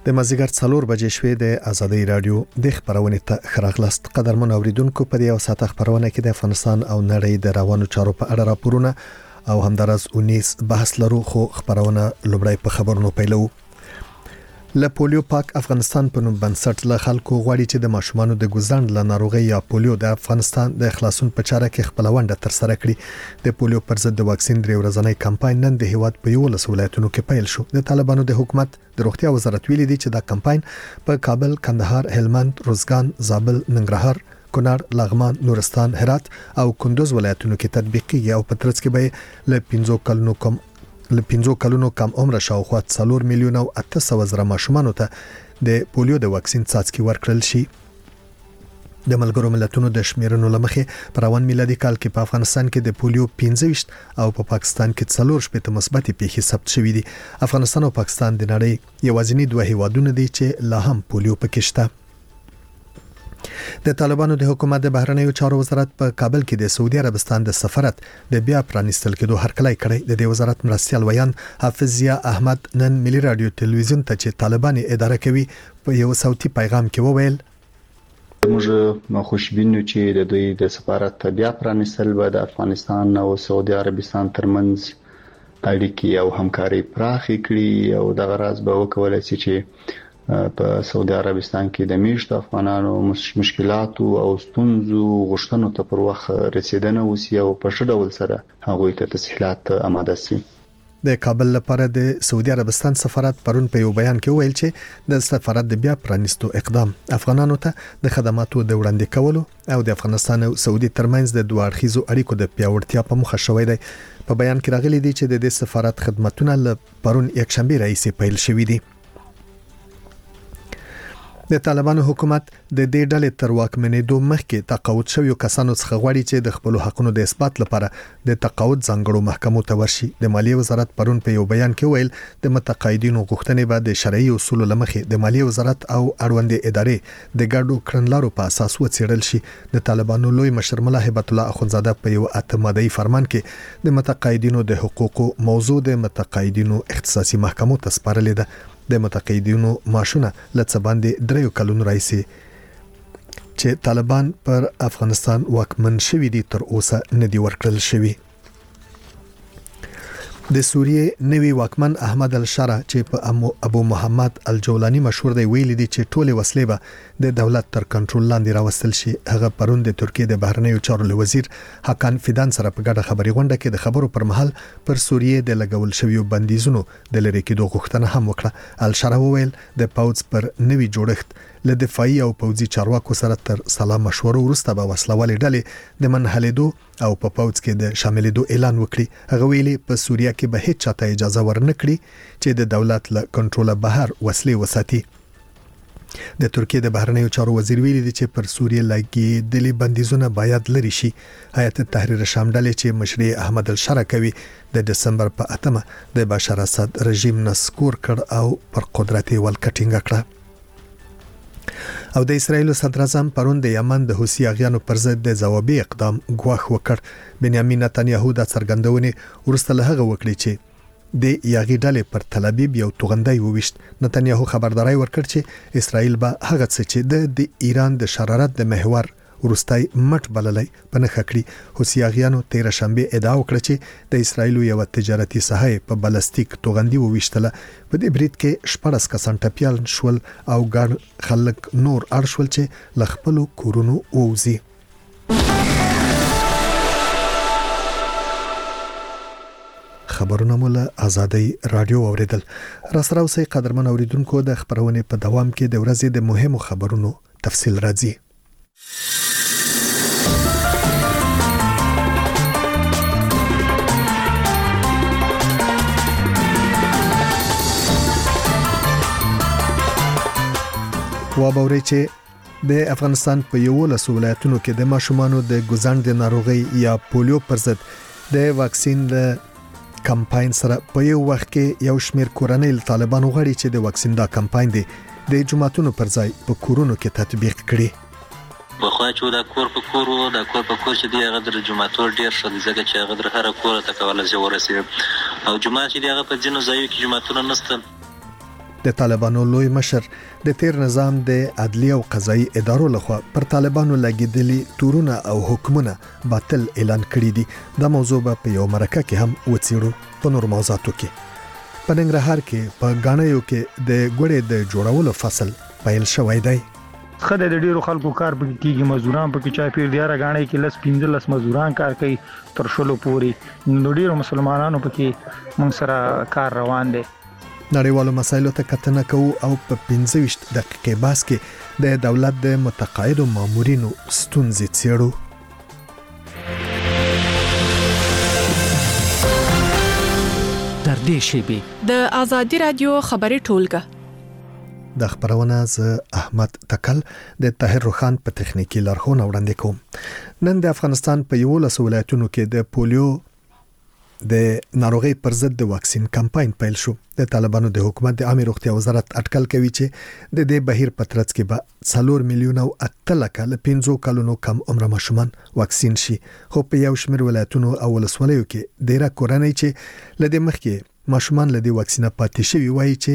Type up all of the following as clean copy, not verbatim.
د مازیګر 4 بجې شوې د ازادي رادیو د خبرونې ته خراغلاست قدرمن اوریدونکو په یو ساعت خبرونه کې د افغانستان او نړۍ د روانو چارو په اړه راپورونه او همدارس 19 بحث لرو خو خبرونه لومړی په خبرونو پیلو. له پولیو پاک افغانستان په نوم بنسټ له خلکو غواړي چې د ماشومانو د ګوزند له ناروغي یا پولیو د افغانستان د خلاصون په چاره کې خپل ونډه تر سره کړي. د پولیو پر ضد د واکسین درې ورځنی کمپاین نن د هیواد په 11 ولایتونو کې پیل شو. د طالبانو د حکومت د روغتیا وزارت ویلي دی چې دا کمپاین په کابل، کندهار، هلمند، روزګان، زابل، ننګرهار، کونړ، لغمان، نورستان، هرات او کندوز ولایتونو کې تطبیقي او په ترڅ کې به له 15 کلونو کم عمر شاوخوا 4 میلیون او 800 زره ماشومانو ته د پولیو د واکسین څاڅکي ورکړل شي. د ملګرو ملتونو د شمیرنو لمخې په روان میلادي کال کې په افغانستان کې د پولیو 15 او په پاکستان کې 4 شپږ مثبت پیښې ثبت شوې دي. افغانستان او پاکستان د نړۍ یوازینی دوه هیوادونه دي چې لا هم پولیو پکې شته. د طالبانو د حکومت د بهرنیو چارو وزارت په کابل کې د سعودي عربستان د سفارت د بیا پرانیستل کېدو هرکلی کړی. د دې وزارت مرستیال ویان حافظ ضیا احمد نن ملي رادیو تلویزیون ته چې طالبان اداره کوي په یو صوتي پیغام کې وویل موږ خوشبینو چې د دوی د سفارت بیا پرانیستل به د افغانستان او سعودي عربستان ترمنځ اړیکې او همکاري پراخې کړي او د غرض به وکولای شي چې په سعودي عربستان کې د میشت افغانانو مشکلات او ستونزو غوښتنو ته پر وخت رسیدنه وسی او په ښه ډول سره هغوی ته تسهیلات آماده شي. د کابل لپاره د سعودي عربستان سفارت پرون په یو بیان کې ویل چې د سفارت د بیا پرانیستو اقدام افغانانو ته د خدماتو د وړاندې کولو او د افغانستان او سعودي ترمنځ د دوه اړخیزو اړیکو د پیاوړتیا په موخه شوی دی. په بیان کې راغلي دي چې د سفارت خدماتونه له پرون یک شنبه راځي پیل شوې دي. د طالبانو حکومت د دې ډلې تر واکمنېدو مخکې تقاعد شویو کسانو څخه غواړي چې د خپل حقونو د اثبات لپاره د تقاعد ځانګړو محکمو ته ورشي. د مالیې وزارت پرون په یو بیان کې ویل د متقاعدینو غوښتنې به د شرعي اصولو لمخې د مالیې وزارت او اړوند ادارې د ګډو کړنلارو په اساس وڅېړل شي. د طالبانو لوی مشر ملا هیبت الله اخونزاده په یو اتمادي فرمان کې د متقاعدینو د حقوقو موضوع د متقاعدینو اختصاصي محکمو ته سپارلې ده. د متقاعدینو معاشونه لڅ باندې 3 کلونو راځي چې طالبان پر افغانستان واکمن شوي دي تر اوسه نه دی ورکړل شوی. د سوریې نوی واکمن احمد الشرع چې په ابو محمد الجولانی مشهور دی ویلي دي چې ټوله وسلې به د دولت تر کنټرول لاندې راوستل شي. هغه پرون د ترکیه د بهرنیو چارو وزیر حکان فیدان سره په ګډه خبري غونډه کې د خبرو پر مهال پر سوریې د لګول شویو بندیزونو د لری کېدو غوښتنه هم وکړه. الشرع وویل د پاوز پر نوی جوړښت له دفاعي او پوځي چارواکو سره تر سلام مشورو وروسته به وسلوالې ډلې د منحلېدو او په پاوز کې د شاملېدو اعلان وکړي. هغه ویلي په سوریه کې به هیڅ چاته اجازه ورنکړي چې د دولت له کنټروله بهر وسلې وساتي. د ترکیه د بهرنیو چارو وزیر ویلي دی چې پر سوریه لګیدلي بندیزونه باید لري شي. هیئت تحریر شام ډلې چې مشري احمد الشرع کوي د دسمبر په 8 د بشار اسد رژیم نسکور کړ او پر قدرت ولکټینګ کړ. او د اسرایل صدر اعظم پرون د یمن د حوثي اغیانو پر ضد د ځوابي اقدام غواخ وکړ. بنیامین نتنیاهو د څرګندونې ورسته له هغه وکړي چې د یاغي ډلې پر تل ابیب یو توغندۍ وويشت. نتنیاهو خبرداري ورکړ چې اسرایل به هغه څه چې د ایران د شرارت د محور ورستای مټ بللای په نخ کړی. حوثي اغیانو 13 شنبه ادعا وکړه چې د اسرایل یو تجارتي ساحه په بلستیک توغندي وويشتله. په دې برید کې 14 کسان ټپیان شول او ګڼ خلک نور اړ شول چې لخپلو کورونو ووزي. خبرونه مول ازادي رادیو اوریدل. راسره اوسئ قدرمن اوریدونکو د خبرونه په دوام کې د ورځې د مهمو خبرونو تفصیل راځي. وابوري چې د افغانستان په 11 ولایتونو کې د ماشومانو د ګوزند ناروغي یا پولیو پر ضد د واکسین له کمپاین سره په یو وخت کې یو شمېر کورنۍ طالبانو غواړي چې د واکسین دا کمپاین د جماعتونو پر ځای په کورونو کې تطبیق کړي. بخوا چې دا کور په کور او دا کور په کور چې دی هغه د جماعتور ډیر شول ځکه چې هغه در هر کور ته کولای شي ورسي او جماعت چې هغه په ځینو ځایو کې جماعتونه نشته. د طالبانو لوی مشر د تیر نظام د عدلی او قضایي ادارو لخوا پر طالبانو لګیدلي تورونه او حکمونه باطل اعلان کړي دي. دا موضوع په یو مرکه کې هم وڅېړو. په نور موضوعاتو کې په ننګرهار کې په غاڼیو کې د ګوړې د جوړولو فصل پیل شوی دی. خدای د ډیرو خلکو کار پکې کیږي، مزدوران پکې چا پیر دیاره غاڼې کې لس 15 مزدوران کار کوي تر شلو پوري. نو ډیرو مسلمانانو پکې موږ سره کار روان دی. نړیوالو مسایلو ته کتنه کوو او په 25 دقیقې باس کې د دولت د متقاعدو مامورینو ستونزې څېړو. در دې شیبې د آزادي رادیو خبري ټولګه د خبرونه ز احمد تکل د طاهر روخان په تخنیکی لارښوونه وړاندې کوم. نن د افغانستان په 11 ولایتونو کې د پولیو د ناروغي پر ضد د واکسین کمپاین پیل شو. د طالبانو د حکومت د عامه روغتیا وزارت اټکل کوي چې د دې بهیر په ترڅ کې به 4 میلیون او 8 لک له 15 کلونو کم عمر ماشومان واکسین شي. خو په یو شمېر ولایتونو او ولسوالیو کې ډیره کورنۍ چې لدې مخکې ماشومان لدې واکسینه پاتې شوی وایي چې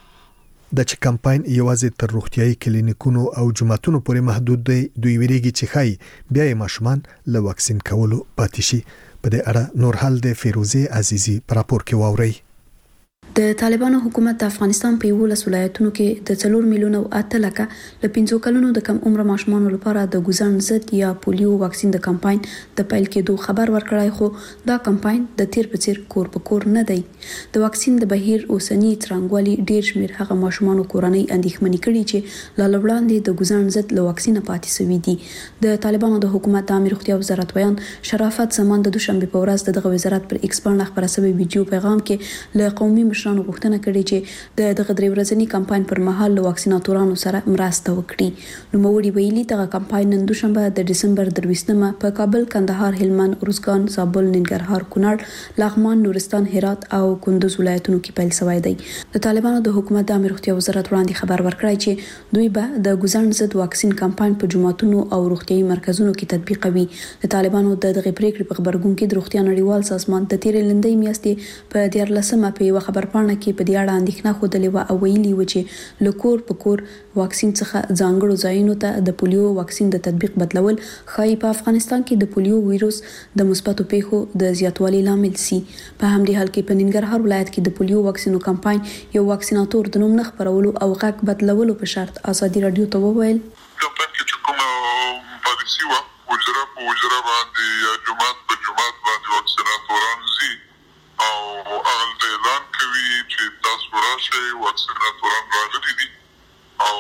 د کمپاین یوازې تر روغتیايي کلینیکونو او جمعتونو پورې محدود دی. دوی ویریږي چې خای بیا ماشومان له واکسین کولو پاتې شي. په دې اړه نور حال د فیروزي عزیزي پر راپور کې واوري. د طالبانو حکومت د افغانستان په 11 ولایتونو کې د 4 میلیون او 8 لک له 15 کلونو د کم عمر ماشومانو لپاره د ګوزن ضد یا پولیو واکسین د کمپاین د پیل کېدو خبر ورکړای، خو دا کمپاین د تیر په څیر کور په کور نه دی. د واکسین د بهیر اوسنی ترنګوالي ډیر شمیر هغه ماشومانو کورنۍ اندېښمنې کړي چې لا وړاندې د ګوزن ضد له واکسین پاتې سوي دي. د طالبانو د حکومت د عامه روغتیا وزارت ویان شرافت زمان د دوشنبه په ورځ دغه وزارت پر ایکس باندې خبره شوی ویډیو پیغام کې له قومي مشرانو غوښتنه کړې چې دغه درې ورځنی کمپاین پر مهال له واکسیناتورانو سره مرسته وکړي. نو موړي ویلي دغه کمپاین نن دوشنبه د دسمبر 23مه په کابل، کندهار، هلمند، ارزګان، زابل، ننګرهار، کونړ، لغمان، نورستان، هرات او کندوز ولایتونو کې پیل شوی دی. د طالبانو د حکومت د عامه روغتیا وزارت وړاندې خبر ورکړی چې دوی به د ګوزن ضد واکسین کمپاین په جمعتونو او روغتیايي مرکزونو کې تطبیقوي. د طالبانو د دغه پریکړې په خبرګون کې د روغتیا نړیوال سازمان د تیر لندۍ میاشتې په 14مه په یو خبرپاڼه کې په دې اړه اندېښنه خوده و او ویلي و چې لکور په کور واکسین څخه ځانګړو ځایونو ته د پولیو واکسین د تطبیق بدلول خای په افغانستان کې د پولیو وایروس د مثبتو پیښو د زیاتوالي لامل سي. په همدې حال کې په ننګرهار ولایت کې د پولیو واکسینو کمپاین یو واکسیناتور د نوم نه خبرولو او غږ بدلولو په شرط آزادي رادیو ته وویل کمپاین کې چې کومه پالیسي و وجره په وجره باندې جمعات په جمعات باندې واکسیناتوران زی او اغل اعلان کوي چې تاسو راشئ واکسیناتوران راغلي دي او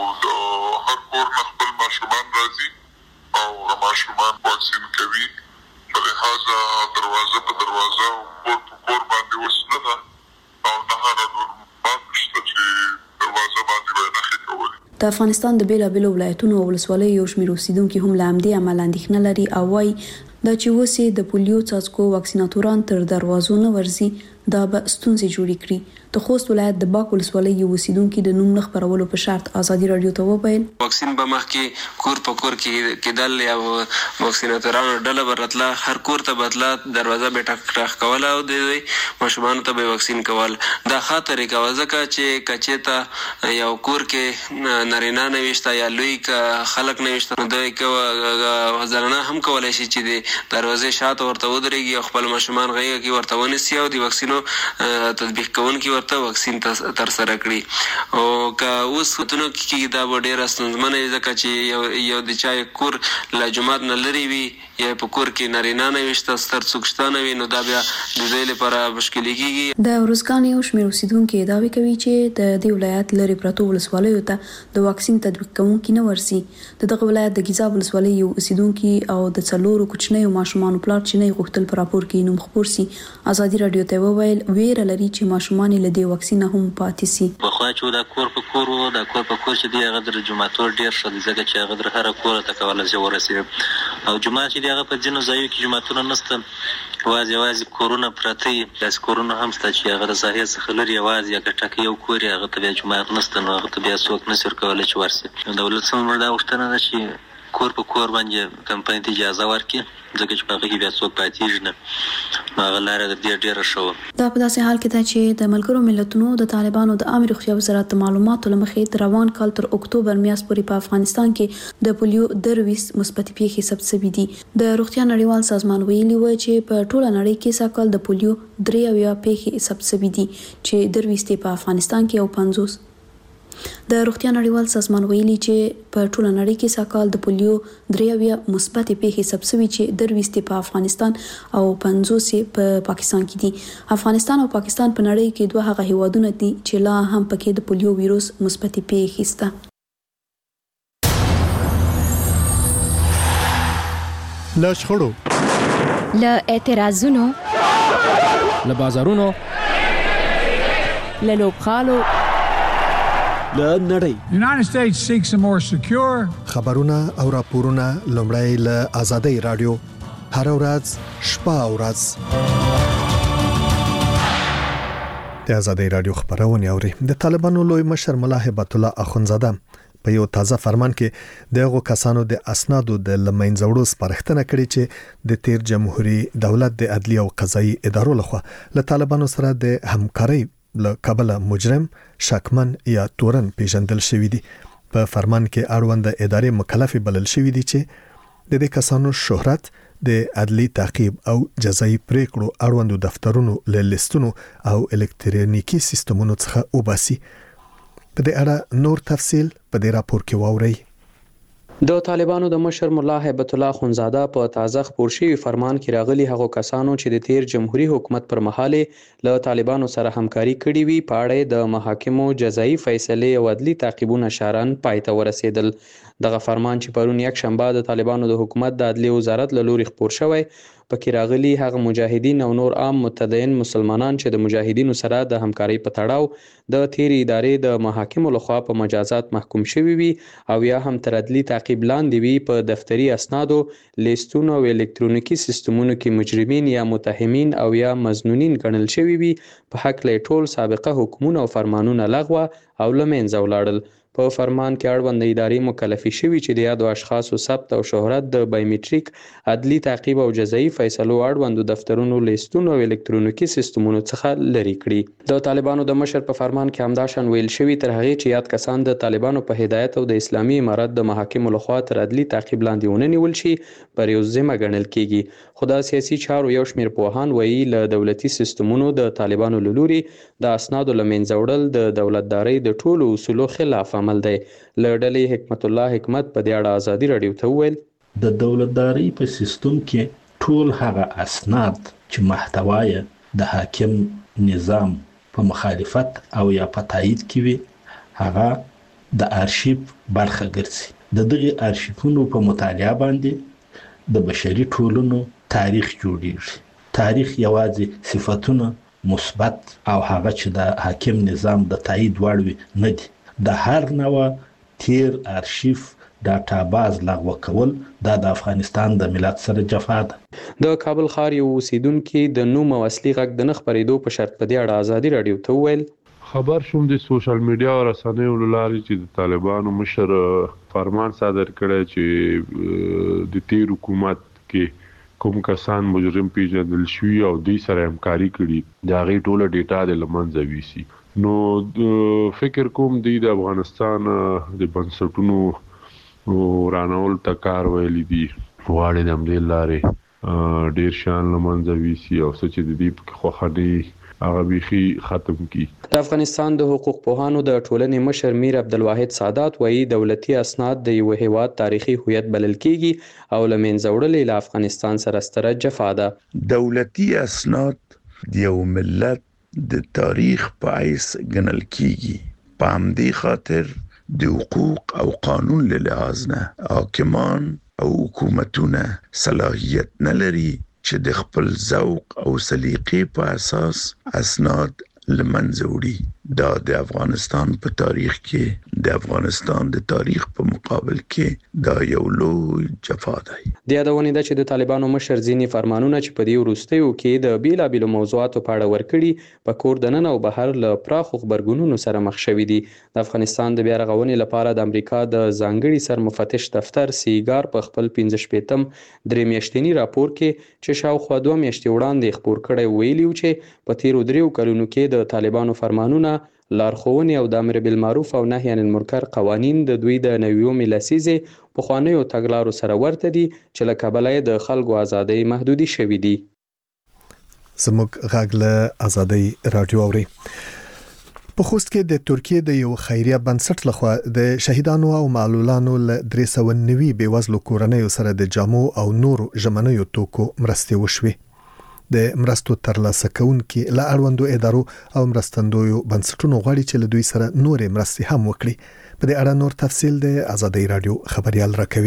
هر کور خپل ماشومان راځي او ماشومان واکسین کوي. په لحاظه دروازه په دروازه او کور په کور باندې وسنه ده او نه هغه ماشته چې دروازه باندې نه کوي. د افغانستان د بیلابیلو ولایتونو او ولسوالیو یو شمېر اوسیدونکو هم له همدې امله اندېښنه لري او وايي دا چې اوسې د پولیو څاڅکو واکسیناتوران تر دروازو نه ورځي دا به ستونزې جوړې کړي. د خوست ولایت د باک ولسوالۍ یو اوسیدونکو د نوم نه خبرولو په شرط آزادي رادیو ته وویل واکسین به مخکې کور په کور کې کېدل یا واکسیناتورانو ډله به راتله، هر کور ته به تله، دروازه به ټک کوله او د ماشومانو ته به واکسین کول. دا ښه طریقه وه ځکه چې که چېرته یو کور کې نارینه نه وي شته یا لوی خلک نه وي شته نو دوی زنانه هم کولی شي چې د دروازې شاته ورته ودرېږي او خپل ماشومان غېږه کې ورته ونیسي او د واکسینو تطبیق کوونکي ورته واکسین ترسره کړي. او که اوس وختونو کې دا به ډېره ستونزمنه وي ځکه چې یو د چا کور له جومات نه لرې وي یا په کور کې نارینه نه وي شته، ستر څوک شته نه وي، نو دا بیا د دوی لپاره مشکلې کېږي. د ارزګان یو شمېر اوسیدونکي دعوې کوي چې د دې ولایت لرې پرتو ولسوالیو ته د واکسین تطبیق کوونکي نه ورسي. دغه ولایت د ګیزاب ولسوالۍ یو اوسیدونکي او د 4 کوچنیو ماشومانو پلار چې نه غوښتل په راپور کې نوم خپور سي. آزادي رادیو ته وویل ویره لري چې ماشومان له دې واکسین هم پاتې سي. په خوا چې دا کور په کور و دا کور په کور چې دی هغه د جمعتور ډیر شو ځکه چې هغه در هر کور ته کولای شي ورسي او جمعه چې هغه په ځینو ځایو کې جمعتونه نشته، یوازې کورونه پراته دي. داسې کورونه هم شته چې هغه د ساحې څخه لرې یوازې هغه ټاکلي یو کور هغه ته بیا جمعات نشته، نو هغه ته بیا څوک نشي ورکولی چې ورسي. دولت څخه دا غوښتنه ده چې کور په کور باندې کمپاین ته اجازه ورکړي ځکه چې په هغه کې بیا څوک پاتېږي نه هغه لاره د دې ډېره ښه دا په داسې حال کې ده چې د ملګرو ملتونو د طالبانو د عامه روغتیا وزارت د معلوماتو له مخې د روان کال تر اکتوبر میاشتې پورې په افغانستان کې د پولیو 23 مثبت پیښې ثبت شوي دي. د روغتیا نړیوال سازمان ویلي و چې په ټوله نړۍ کې ساکال د پولیو 3 پیښې ثبت شوي دي چې 23 په افغانستان کې او 50. د روغتیا نړیوال سازمان ویلي چې په ټوله نړۍ کې ساکال د پولیو 3 مثبت پیښې ثبت شوي چې 23 په افغانستان او 50 په پاکستان کې دي. افغانستان او پاکستان په نړۍ کې دوه هغه هیوادونه دي چې لا هم پکې د پولیو ویروس مثبت پیښې شته. له شخړو، له اعتراضونو، له بازارونو، له لوبغالو، له نړۍ. The United States seeks a more secure. خبرونه او راپورونه لومړی له آزادۍ رادیو هر ورځ شپه او ورځ د آزادۍ رادیو خبرونه اوري. د طالبانو لوی مشر ملا هبت الله اخونزاده په یو تازه فرمان کې دغه کسانو د اسنادو د لمنځوړو سپارښتنه کړې چې د تیر جمهوریت دولت د عدلی او قضایي ادارو لخوا له طالبانو سره د همکارۍ له کابل مجرم، شکمن یا تورن پیژندل شوی دی. په فرمان کې اړوند ادارې مکلف بلل شوی دی چې د دې کسانو شهرت د عدلی تعقیب او جزایي پریکړو اړوند دفترونو له لیستونو او الکترونیکی سیستمونو څخه وباسي. په دې اړه نور تفصیل په دې راپور کې واورئ. د طالبانو د مشر ملا هبت الله اخونزاده په تازه خبر شوی فرمان کې راغلي هغو کسانو چې د تیر جمهوریت حکومت پر مهال له طالبانو سره همکاري کړې وي په اړه د محاکمو جزایي فیصله او عدلی تعقیبونه شارن پای ته ورسېدل. دغه فرمان چې پرون یک شنبه د طالبانو د حکومت د عدلی وزارت له لوري خبر شوی پکې راغلي هغه مجاهدین او نور عام متدین مسلمانان چې د مجاهدینو سره د همکارۍ په تړاو د تیر ادارې د محاکمو لخوا په مجازات محکوم شوي وي او یا هم تر عدلی تعقیب لاندې وي په دفتري اسنادو، لیستونو او الکترونیکی سیستمونو کې مجرمین یا متهمین او یا مظنونین ګڼل شوي وي په حق له ټول سابقه حکمونه او فرمانونه لغوه او له منځه ولاړل. په فرمان کې اړوند ادارې مکلفي شوي چې د یادو اشخاصو ثبت او شهرت د بایومټریک عدلی تعقیب او جزایي فیصلو اړوند دفترونو، لیستونو او الکترونیکی سیستمونو څخه لري کړي. د طالبانو د مشر په فرمان کې همداشان ویل شوی تر هغه چې یاد کسان د طالبانو په هدایت او د اسلامي امارت د محاکمو لخوا تر عدلی تعقیب لاندې ونیول شي پر یو ذمه ګڼل کیږي. خو د سیاسي چارو یو شمېر پوهان وایي له دولتي سیستمونو د طالبانو له لوري د اسنادو له منځه وړل د دولتدارۍ د ټولو اصولو خلاف عمل دی. له ډلې حکمت الله حکمت په دې اړه آزادي رادیو ته وویل د دولتدارۍ په سیستم کې ټول هغه اسناد چې محتوای د حاکم نظام په مخالفت او یا په تایید کې وي هغه د ارشیف برخه ګرځي. د دغه ارشیفونو په مطالعه باندې د بشري ټولنو تاریخ جوړیږي. تاریخ یوازې صفاتونه مثبت او هغه چې د حاکم نظام د تایید وړ وي نه دي. د هر نوع تیر ارشیف ډاټاباز لغوه کول د افغانستان د ملت سره جفا ده. د کابل ښار یو اوسیدونکي د نوم او اصلي غږ د نه خپرېدو په شرط په دې اړه آزادي رادیو ته وویل خبر شوم د سوشل میډیا او رسنیو له لارې چې د طالبانو مشر فرمان صادر کړی چې د تیر حکومت کې کوم کسان مجرم پیژندل شوي او دوی سره همکاري کړي د هغې ټوله ډیټا د لمنځه ویسي. نو فکر کوم دی د افغانستان د بنسټونو رانول ته کار ویلی دي غواړي د همدې لارې ډیر شان لمنځه ویسي او څه چې د دې خوښه دی هغه بیخي ختم کی. د افغانستان د حقوق پوهانو د ټولنې مشر میر عبدالواحد سادات وایي دولتي اسناد د یو هیواد تاریخي هویت بلل کیږي او له منځه وړل له افغانستان سره ستره جفا ده. دولتي اسناد د یو ملت د تاریخ په حیث ګڼل کیږي. په همدې خاطر د حقوق او قانون له لحاظ نه حاکمان او حکومتونه صلاحیت نه لري چې د خپل ذوق او سلیقې په اساس اسناد له منځه وړي. دا د افغانستان په تاریخ کې د افغانستان د تاریخ په مقابل کې دا یو لوی جفا دی. د یادونې ده چې د طالبانو مشر ځینې فرمانونه چې په دې وروستیو کې د بیلابیلو موضوعاتو په اړه ورکړي په کور دننه او بهر له پراخو خبرګونونو سره مخ شوي دي. د افغانستان د بیا رغونې لپاره د امریکا د ځانګړي سرمفتش دفتر سیګار په خپل 15 درې میاشتني راپور کې چې شاوخوا 2 میاشتې وړاندې خپور کړی ویلي و چې په تیرو 3 کلونو کې د طالبانو فرمانونه، لارښوونې او د امر بالمعروف او نهي عن المنکر قوانین د دوی د 90 لسیزې پخوانیو تګلارو سره ورته دي چې له کبله یې د خلکو ازادۍ محدودي شوې دي. زموږ غږ له ازادۍ رادیو اوري. په خوست کې د ترکیه د یو خیریه بنسټ لخوا د شهیدانو او معلولانو له 390 بیوزلو کورنیو سره د جامو او نورو ژمنیو توکو مرستې وشوي. د مرستو ترلاسه کوونکي له اړوندو ادارو او مرستندویو بنسټونو غواړي چې له دوی سره نورې مرستې هم وکړي. په دې اړه نور تفصیل د ازادۍ رادیو خبريال راکوي.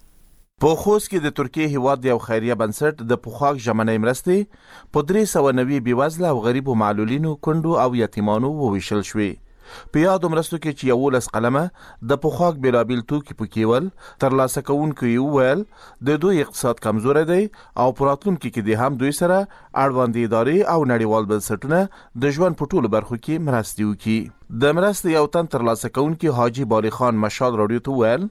په خوست کې د ترکیه هیواد یو خیریه بنسټ د پخواک ژمنۍ مرستې په 390 بیوزله او غریبو معلولینو، کونډو او یتیمانو وویشل شوې. په یاد مرستو کې چې 11 قلمه د پخواک بیلابیل توکي پکې ول ترلاسه کوونکو یو ول د دوی اقتصاد کمزوري دی او پراتلونکو کې د هم دوی سره اړوند ادارې او نړیوال بنسټونه د ژوند په ټولو برخو کې مرستې وکړي. د مرستې یو تن ترلاسه کوونکو حاجی بالی خان مشال رادیو ته ویل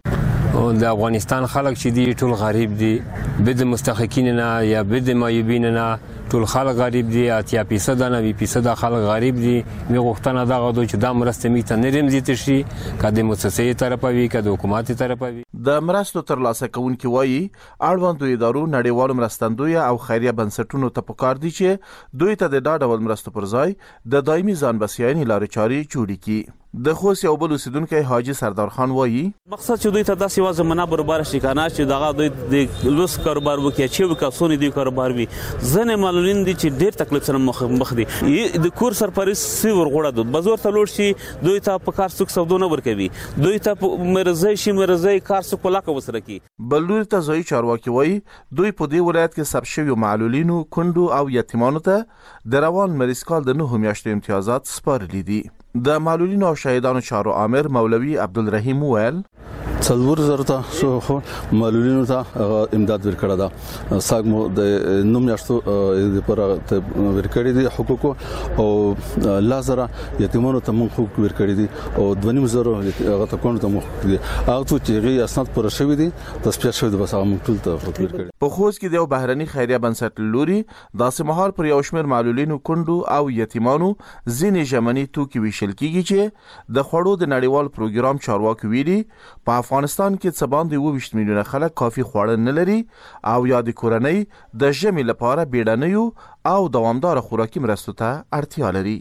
د افغانستان خلک چې دی ټول غریب دي، بد مستحقین نه یا بد مایوبین نه، ټول خلک غریب دي. 80% نه 20% خلک غریب دي. می غوښتنه دا غوډو چې دا مرسته می ته نرم زیات شي، کله مؤسسې طرفوي کله حکومتي طرفوي. د مرستو ترلاسه کوونکو وایي اړوند ادارو، نړیوالو مرستندوی او خیریه بنسټونو ته پکار دي چې دوی ته د ډاډول مرستو پر ځای د دایمي ځان بسیاینې لارې چارې جوړې کړي. د خوست یو بل اوسیدونکو حاجی سردار خان وایي مقصد چې دوی ته داسې وازه منه برابر شي کنه چې دغه دوی د لوس کاروبار وکړي چې وکاسونی دی کاروبار وي. ځنه معلولین دي چې ډېر تکلیف سره مخ دي. د کور سرپرست سی ورغړه دود بازار ته لوړ شي، دوی ته په کار څوک سودونه ورکوي، دوی ته مرزي شي مرزي کار څوک ولاکه وسره کی. بلور ته ځای چارواکي وایي دوی په دې ولایت کې سب شوی معلولینو، کونډو او یتیمانو ته د روان مریضکال د 9 میاشتې امتیازات سپارلي دي. د معلولینو او شهیدانو چارو امر مولوی عبدالرحیم ویل 4,000 ته شو معلولینو ته امداد ورکړه ده. ساګمو د 9 میاشتو لپاره ورکړي دي حقوق او لازره یتیمانو ته حقوق ورکړي دي او 2,500 هغه ته کوم ته حقوق دي. هغه چې غي اسناد پر شوی دي تصفیه شوی د بس هغه ټول ته ورکړي. په خوست کې د بهرني خیریه بنسټ لوري داسې مهال پر یو شمېر معلولینو، کونډو او یتیمانو ځینې ژمنې توکي ویشل کیږي چې د خوړو د نړیوال پروګرام چارواکي ویلي په افغانستان کې څه باندې 20 میلیونه خلک کافي خواړه نه لري او یا د کورنۍ د ژمي لپاره بیړنیو او دوامدار خوراکي مرستو ته اړتیا لري.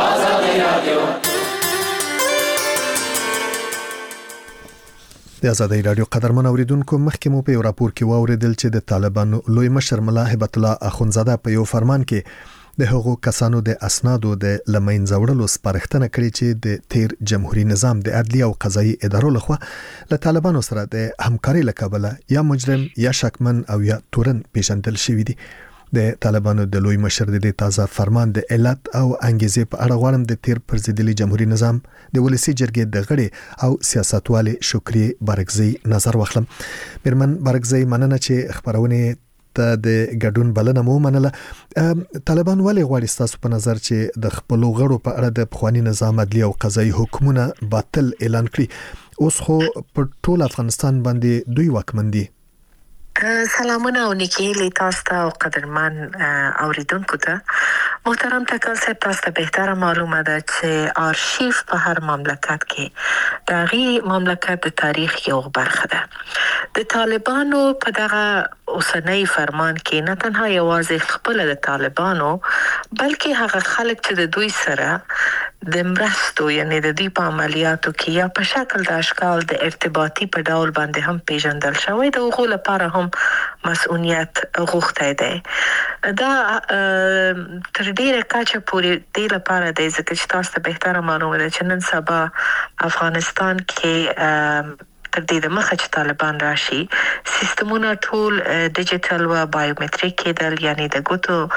د ازادۍ رادیو قدرمن اوریدونکو، مخکې مو په راپور کې واوریدل چې د طالبانو لوی مشر ملا هبت الله اخونزاده په یو فرمان کې د هغو کسانو د اسنادو د لمنځه وړلو سپارښتنه کړې چې د تیر جمهوریت نظام د عدلی او قضایي ادارو لخوا له طالبانو سره د همکاري لکبله یا مجرم یا شکمن او یا تورن پیژندل شوی دي. د طالبانو د لوی مشر د تازه فرمان د علت او انګیزې په اړه غواړم د تیر پرزیدلی جمهوریت نظام د ولسی جرګې د غړي او سیاستوال شکری بارکزی نظر واخلم. مرمن بارکزی مننه چې خبرونه ته د ګډون بلنه مو منله. طالبان ولې غواړي ستاسو په نظر چې د خپل غړو په اړه د پخوانی نظام عدلی او قضایي حکمونه باطل اعلان کړي؟ اوس خو په ټول افغانستان باندې دوی واکمن دي. سلامونه او نیکی تاسو ته او قدرمن اوریدونکو ته. محترم تکل صاحب، تاسو ته بهتره معلومه ده چې آرشیف په هر مملکت کې د غي مملکت د تاریخ یو برخه ده. د طالبانو په دغه اوسنۍ فرمان کې نه تنها یوازې خپل د طالبانو بلکې هغه خلک چې د دوی سره د مرستو یعنی د دوی په عملیاتو کې یا په شکل د اشکال د ارتباطي په ډول باندې هم پیژندل شوی د هغو لپاره هم مسؤلیت غوښتی دی. دا تر ډیره کچه پورې دی لپاره دی ځکه چې تاسو ته بهتره معلومه ده چې نن سبا افغانستان کې تر دې د مخه چې طالبان راشي سیستمونه ټول ډیجیټل و بایومټریک کېدل، یعنی د ګوتو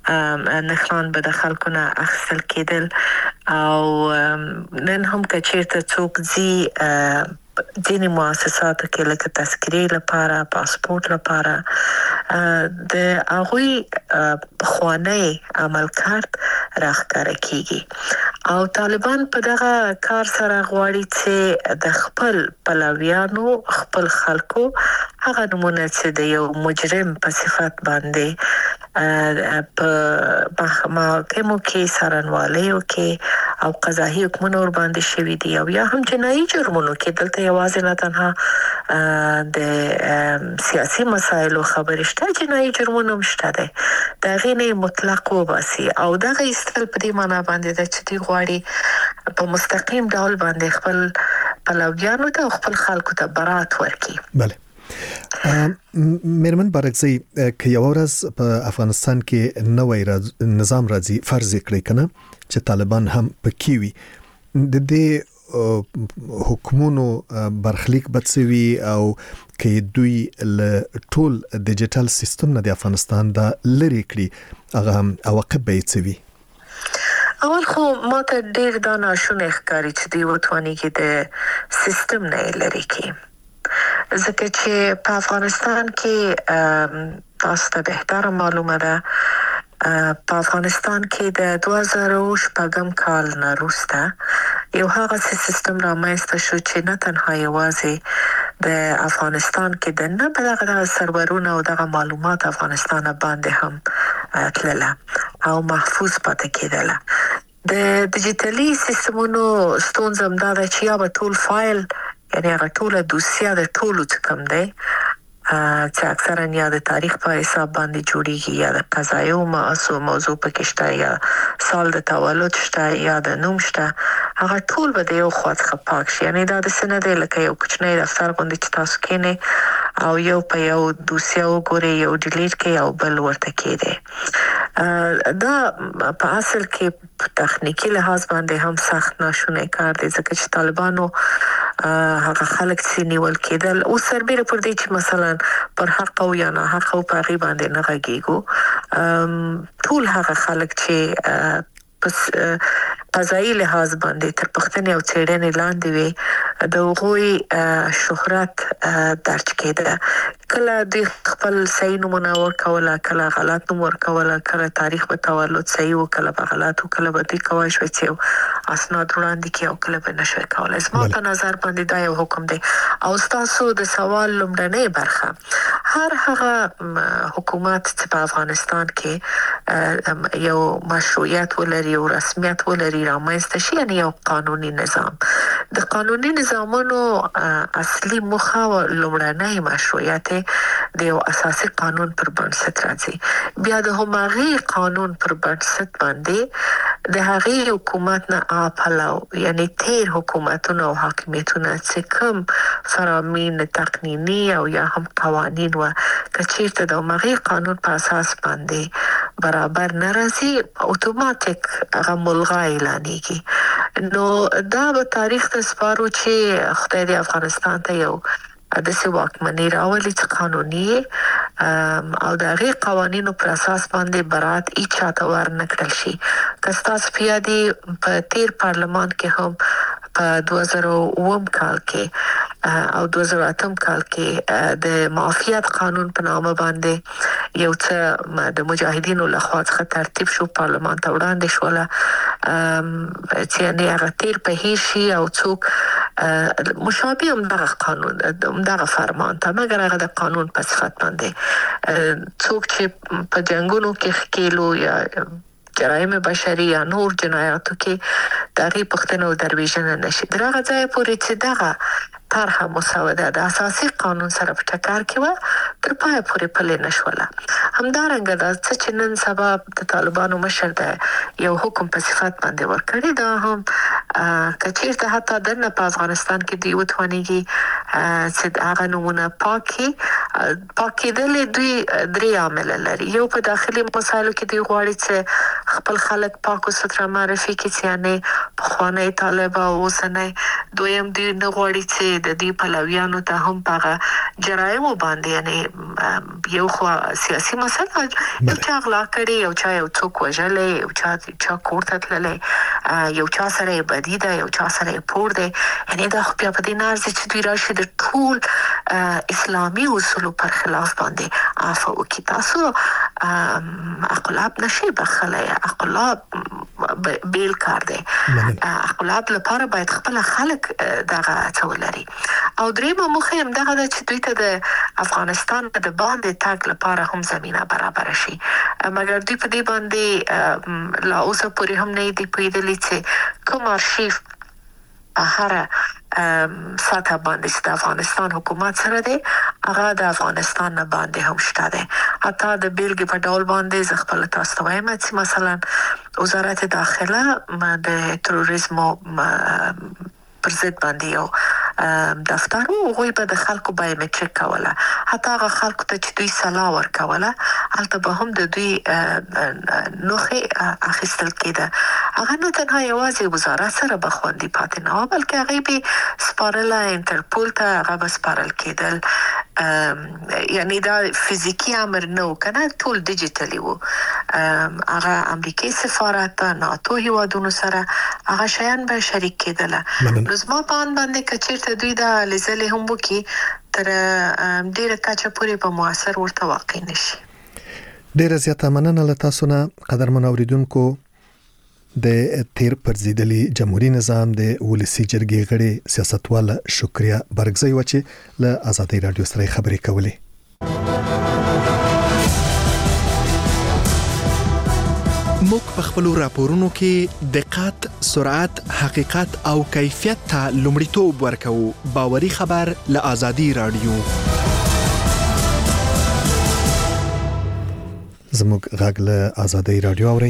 نخلان به د خلکو نه اخیستل کېدل او نن هم که چیرته څوک ځي ځینې مؤسساتو کې لکه تذکرې لپاره پاسپورت لپاره د هغوی پخوانی عمل کارت راښکاره کیږي او طالبان په دغه کار سره غواړي چې د خپل پلویانو خپل خلکو هغه نمونه چې د یو مجرم په صفت باندې په محاکمو کې څارنوالیو کې او قضایي حکمونه ور باندې شوي دي او یا هم جنایي جرمونو کې دلته یوازې نه تنها د سیاسي مسایلو خبرې شته جنایي جرمونه هم شته دي د هغې نه مطلق وباسي او دغه ایستل په دې معنا باندې ده چې دوی غواړي په مستقیم ډول باندې خپل پلویانو ته او خپل خلکو ته برات ورکړي. بله میرمن بارکزی که یو ورځ په افغانستان کې نوې نظام راځي فرض کړئ کنه چې طالبان هم پکې وي د دې حکومتونو برخلیک بدسوي او که دوی له ټول ډیجیټل سیستم نه د افغانستان د لری کړی هغه عواقب به څه وي؟ اول خو ماته ډیر دا ناشونه ښکاري چې دوی وتواني کې د سیستم نه لری کړي ځکه چې په افغانستان کې تاسو ته بهتره معلومه ده په افغانستان کې د 2008 کال نه وروسته یو هغه سیستم رامنځته شو چې نه تنها یوازې د افغانستان کې د نه بلغه سرورونه او دغه معلومات افغانستان باندې هم تلله او محفوظ پاتې کېدله. د ډیجیټلي سیستمونو ستونزه هم دا ده چې یا به ټول فایل یعنی هغه ټوله دوسیه د ټولو څه کم دی چې اکثرا یا د تاریخ په حساب باندې جوړیږي یا د قضایو موضوع پکې شته یا سال د تولد شته یا د نوم شته هغه ټول به د یو خوا څخه پاک شي یعنی دا د سند لکه یو کوچنی دفتر غوندې چې تاسو کېنئ او یو په یو دوسیه وګورئ یو ډیلیټ کړئ او بل ورته کېدی. دا په اصل کې تخنیکی لحاظ باندې هم سخت ناشونی کار دی ځکه چې طالبانو هغه خلک چې نیول کېدل او سربېره پر دې چې مثلا پر حق او یا نه حق او په غي باندې نه غږیږو ټول هغه خلک چې پس قضایي لحاظ باندې تر پښتنې او څېړنې لاندې وي د هغوی شهرت درج کېده کله د خپل صحیح نومونه ورکوله کله غلط نوم ورکوله کله تاریخ به تولد صحیح و کله به غلط و کله به دوی کوای شوی چې اسناد وړاندې کړي او کله به نشوی کولی. زما په نظر باندې دا یو حکم دی او ستاسو د سوال لومړنۍ برخه هر هغه حکومت چې په افغانستان کې یو مشروعیت ولري او رسمیت ولري رامنځته شي یعنی یو قانوني نظام د قانوني نظامونو اصلي موخه او لومړنۍ مشروعیت د یو اساسي قانون پر بنسټ راځي بیا د هماغي قانون پر بنسټ باندې د هغې حکومت نه اپلاو یعنی تیر حکومتونه او حاکمیتونه چې کوم فرامین تقنینی او یا هم قوانین و کچیرته د هماغي قانون په اساس باندې برابر ناراضي اتوماتیک هغه ملغا اعلانېږي نو دا به تاریخ ته سپارو چې خدای دې افغانستان ته یو د څه واکمنۍ راولي چې قانوني او د هغې قوانینو پر اساس باندې برات هیچ چاته ورنکړل شي. که ستاسو په یاد په تیر پارلمان کې هم په 2009 کال کې او 2008 کال کې د معافیت قانون په نامه باندې یو څه د مجاهدینو لخوا څخه ترتیب شو پارلمان ته وړاندې شوله چې یعنې هغه تیر په هیر شي او څوک مشابه همدغه قانون همدغه فرمان ته مګر هغه د قانون په صفت باندې څوک چې په جنګونو کې ښکېلو یا جرایم بشري یا نور جنایاتو کې د هغې پوښتنه او درویژنه نشي تر هغه ځایه پورې چې دغه طرحه مسوده د اساسي قانون سره په ټکر کې وه تر پایه پورې پلې نشوله. همدارنګه دا څه چې نن سبا د طالبانو مشر د یو حکم په صفت باندې ورکړی دا هم که چېرته حتی دننه په افغانستان کې دوی وتوانېږي چې هغه نومونه پاک کېدلې دوی درې عامله لري. یو په داخلي مسایلو کې دوی غواړي چې خپل خلک پاک او ستر معرفي کې یعنی پخوانی طالب او اوسنۍ دویم دی نه غواړي چې د دې پلویانو ته هم پاغه جرایم باندې یعنی یو خو سیاسي مسله یو چا غلا کړي یو چا یو څوک وژلې یو چا کوړه تللې یو چا سره بدی ده یو چا سره پور ده یعنی دا خو په دې نار چې دوی راشي د ټول اسلامي اصولو پر خلاف باندې عفو کی تاسو اقلاب نشي بخله اقلاب بیل کار دی اقلاب لپاره باید خپل خلک دغه څولري او دریمه مخه هم دغه چې دوی ته د افغانستان د باندې تاګ لپاره هم زمينه برابر شي مګر دوی په دې باندې لا اوسه پورې هم نه دی پیدلی چې کوم ارشیف هر ساته باندې چې د افغانستان حکومت سره دی هغه د افغانستان نه باندې هم شته دی حتی د بیلګې په ډول باندې زه خپل تاسو ته وایم چې مثلا وزارت داخله د تروریزم پر ضد باندې یو دفتر او غوی په د خلکو بایومټریک کوله حتی هغه خلکو ته چې دوی سلا ورکوله هلته به هم د دوی نوخه اخیستل کېده هغه نه تنها یوازې وزارت سره به خوندي پاتې نه بلکې هغه به سپارله انټرپول ته هغه به سپارل کېدل یعنی دا فزیکی امر نه کنه ټول ډیجیټلی وو هغه امریکای سفارت ناتو هیوادونو سره هغه شیان به شریک کېدل نو زما باندې کچیر ته دوی دا لزلې هم وکي تر ډیره کچه پورې په موثر ورته واقع نشي ډیره زیاته مننه له تاسو نه قدرمن اوریدونکو د تیر پرزیدلی جمهوریت نظام د ولسی جرګې غړي سیاستوال شکریا برګزی و چې له آزادۍ رادیو سره خبرې کولې موږ په خپل راپورونو کې دقت، سرعت، حقیقت او کیفیت ته لومړیتوب ورکوو. باوري خبر له آزادۍ رادیو. زموږ غږ له آزادۍ رادیو اوري.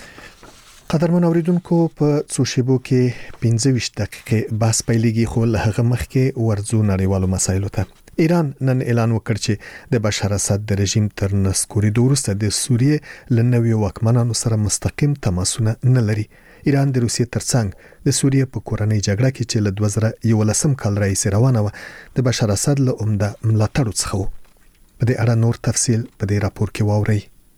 قدرمن اوریدونکو په څو شیبو کې 15 دقیقې بحث پیلېږي خو له هغه مخکې ورځو نړیوالو مسایلو ته. ایران نن اعلان وکړ چې د بشار اسد د رژیم تر نسکورېدو وروسته د سوریې له نویو واکمنانو سره مستقیم تماسونه نه لري. ایران د روسیې ترڅنګ د سوریې په کورنۍ جګړه کې چې له 2011 کال راهیسې روانه و د بشار اسد له عمده ملاتړو څخه و. په دې اړه نور تفصیل په دې راپور کې واورئ.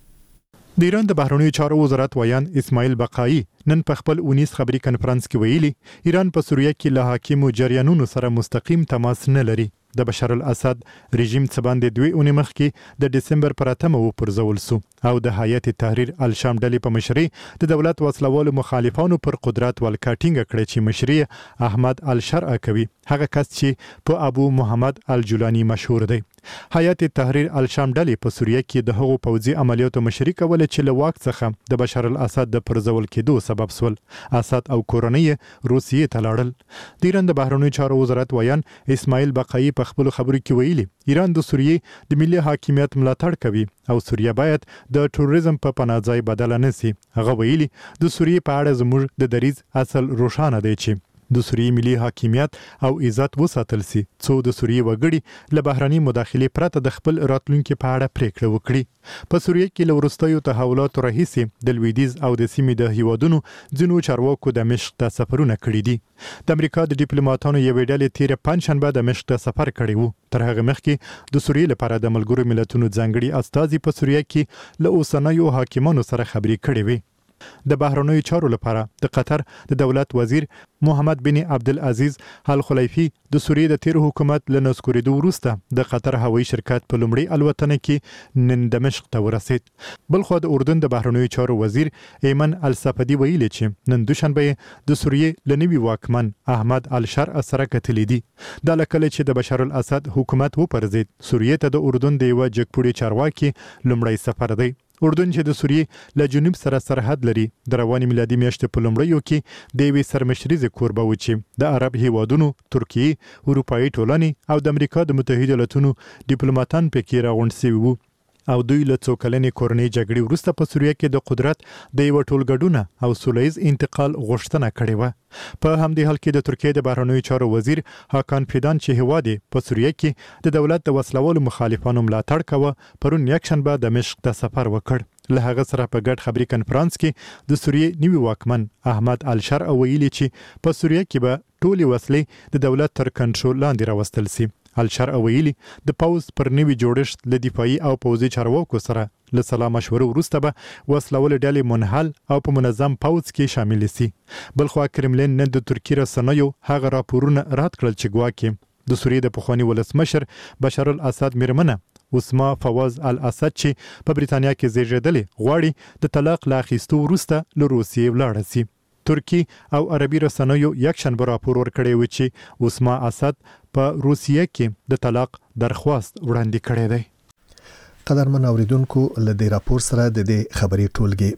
د ایران د بهرنیو چارو وزارت ویان اسماعیل بقایی نن په خپل 19 خبري کانفرنس کې ویلي ایران په سوریه کې له حاکمو جریانونو سره مستقیم تماس نه لري. د بشار الاسد رژیم څخه باندې 2 اونۍ مخکې د دسمبر پر 8 وپرځول سو او د هیئت تحریر الشام ډلې په مشرۍ د دولت وسلوالو مخالفانو پر قدرت ولکاټینګ کړي چې مشري احمد الشرع کوي هغه کس چې په ابو محمد الجولانی مشهور دی. هیئت تحریر الشام ډلې په سوریه کې د هغو پوځي عملیاتو مشري کوله چې له واک څخه د بشار الاسد د پرځول کېدو سبب سول. اسد او کورنۍ روسیې ته لاړل. د ایران د بهرنیو چارو وزارت ویان اسماعیل بقایی په خپل خبرو کې ویلي ایران د سوریې د ملي حاکمیت ملاتړ کوي او سوریه باید د ټوریزم په پناهځای بدل نه شي. هغه ویلي د سوریې په اړه زموږ د دریځ اصل روښانه دی چې د سوریې ملي حاکمیت او عزت وساتل سي څو د سوریې وګړي له بهرني مداخله پرته د خپل راتلونکو په اړه پریکړه وکړي. په سوریه کې له ورستیو تحولاتو راهیسې د لویدیز او د سیمې د هیوادونو ځینو چارواکو د مشق ته سفرونه کړي دي. د امریکا د ډیپلوماټانو یوې ډلې تیر پنځشنبه د مشق ته سفر کړی وو. تر هغه مخکې د سوریې لپاره د ملګرو ملتونو ځانګړي استازي په سوریه کې له اوسنیو حاکمانو سره خبرې کړې وي. د بهرنیو چارو لپاره د قطر د دولت وزیر محمد بن عبدالعزیز ال خلیفی د سوریې د تیر حکومت له نسکورېدو وروسته د قطر هوایي شرکت په لومړي الوتنه کې نن دمشق ته ورسید. بلخو د اردن د بهرنیو چارو وزیر ایمن الصفدی ویلي چې نن دوشنبه د سوریې له نوي واکمن احمد الشرع سره کتلې دي. دا لکه چې د بشار الاسد حکومت وپرځید سوریې ته د اردن د یو جګپوړي چارواکي لومړی سفر دی. اردن چې د سوریې له جنوب سره سرحد لري د رواني میلادي میاشتې په لومړیو کې د یوې سرمشریزې کوربه و چې د عرب هیوادونو، ترکیې، اروپایي ټولنې او د امریکا د متحده ایالاتونو ډیپلوماټان پکې راغونډ شوي وو او دوی له څو کلنې کورنۍ جګړې وروسته په سوریه کې د قدرت د یو ټولګډونه او سولهییز انتقال غوښتنه کړې وه. په همدې حال کې د ترکیې د بهرنیو چارو وزیر هاکان فیدان چې هیواد په سوریه کې د دولت د وسلوالو مخالفانو ملاتړ کوه پرون یکشنبه د دمشق ته سفر وکړ. له هغه سره په ګډ خبري کنفرانس کې د سوریې نیوي واکمن احمد الشرع ویلي چې په سوریې کې به ټولې وسلې د دولت تر کنټرول لاندې راوستل سي. الشرع ویلي د پوز پر نوي جوړښت له دفاعي او پوزي چارواکو سره له سلا مشورو وروسته به وسلول ډلې منحل او په منظم پوز کې شامل سي. بلخوا کرملین نن د ترکیه رسنیو هغه راپورونه رد کړل چې ګواکې د سوریې د پخواني ولسمشر بشار الاسد میرمنه اسما فواز الاسد چې په بریتانیا کې زیږیدلې غواړي د طلاق لا اخیستو وروسته له روسیې ولاړه سي. ترکی او عربي رسنیو یکشنبه راپور ورکړی و چې اسما اسد په روسیې کې د طلاق درخواست وړاندې کړی دی. قدرمن اوریدونکو له دې راپور سره د دې خبري ټولګي